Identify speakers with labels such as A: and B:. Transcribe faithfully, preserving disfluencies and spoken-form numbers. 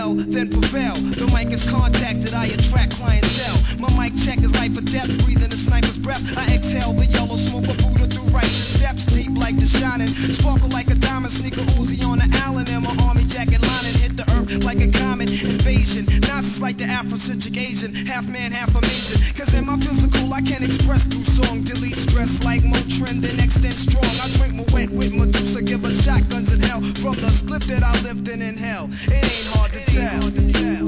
A: L, then prevail. The mic is contacted, I attract clientele. My mic check is life or death, breathing a sniper's breath. I exhale the yellow smoke of Buddha through righteous steps, deep like the shining, sparkle like a diamond, sneaker Uzi on the Allen, and my army jacket lining hit the earth like a comet invasion. Nazis like the Afrocentric Asian, half man, half amazing. Cause in my physical I can express through song, delete stress like Motrin, then extend strong. I drink my wet with Medusa, give us shotguns in hell from the split that I lived in in hell. It ain't hard to tell.